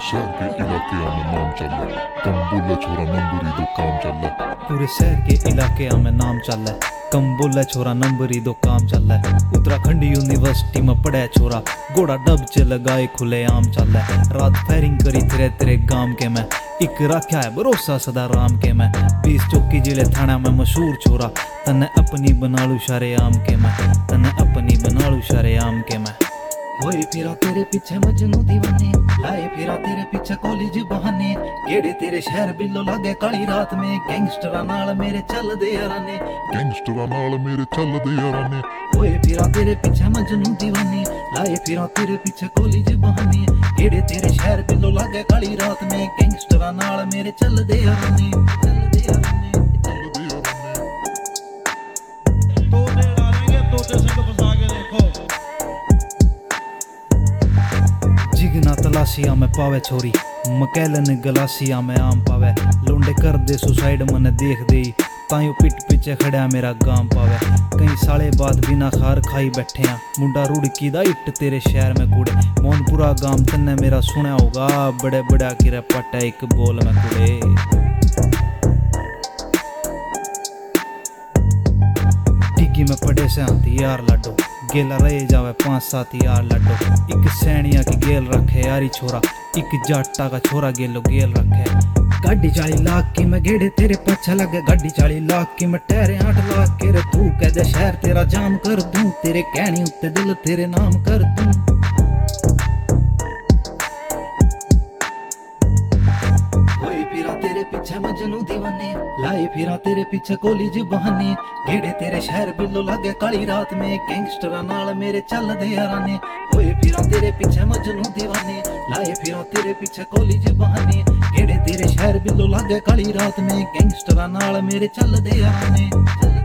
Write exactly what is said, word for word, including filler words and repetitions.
शहर के इलाके में नाम चल कम बोला छोरा नंबरी दो काम चल पूरे शहर के इलाके में नाम चल कम बोला छोरा नंबरी दो काम चल उत्तराखंड यूनिवर्सिटी में पढ़े छोरा घोड़ा डब च लगाए खुले आम चल रात फायरिंग करी तेरे तेरे गांव के मैं एक रखा है भरोसा सदा राम के मैं बीस चौकी जिले थाना में मशहूर छोरा तन्ने अपनी बनालू शारे आम के मैं तन्ने अपनी बनालू शारे आम के मैं होए फिरा तेरे पीछे मजनू दीवाने लाए फिरा तेरे पीछे कॉलेज बहाने केड़े तेरे शहर बिल्लो लागे काली रात में गैंगस्टरा नाल मेरे चल दे याराने गैंगस्टरा नाल मेरे चल दे याराने होए फिरा तेरे पीछे मजनू दीवाने लाए फिरा तेरे पीछे कॉलेज बहाने केड़े तेरे शहर बिल्लो लागे काली रात में गैंगस्टरा नाल मेरे चल दे याराने चल दे याराने चल दे याराने तोते डालेंगे तोते से तो फंसा के देखो जिगना तलाशिया में पावे छोरी मकैलन गलासिया में आम पावे लोंडे कर दे सुसाइड मन देख दे तायो पिट पीछे खड़ा मेरा गांव पावे कई साले बाद बिना खार खाई बैठे हैं मुंडा रुड़की दा इट तेरे शहर में कूड़े मोहनपुरा गांव तन्ने मेरा सुना होगा बड़े बड़ा किरा पट्टा एक बोल में कूड़े डिग्गी में पड़े से हथियार लड्डो गेला रहे जावे पांच सात यार लड्डो एक सैनिया की गेल रखे यारी छोरा एक जाटा का छोरा गेलो गेल रखे गाड़ी चाली लाख की मैं गेड़े तेरे पीछे लगे गाड़ी चाली लाख की मैं टहरे आठ लाख के रे तू कह दे शहर तेरा जाम कर दूं तेरे कहनी उत्ते दिल तेरे नाम कर दूं होए फिरा तेरे पीछे मजनू दीवाने लाए फिरा तेरे पीछे कॉलेज बहाने गेड़े तेरे शहर बिल्लो लागे काली रात में गैंगस्टरा नाल मेरे चल दे याराने होए फिरा तेरे पीछे मजनू दीवाने लाए फिरा तेरे पीछे कॉलेज बहाने गेड़े तेरे शहर बिल्लो लागे काली रात में गैंगस्टरा नाल मेरे चल दे याराने चल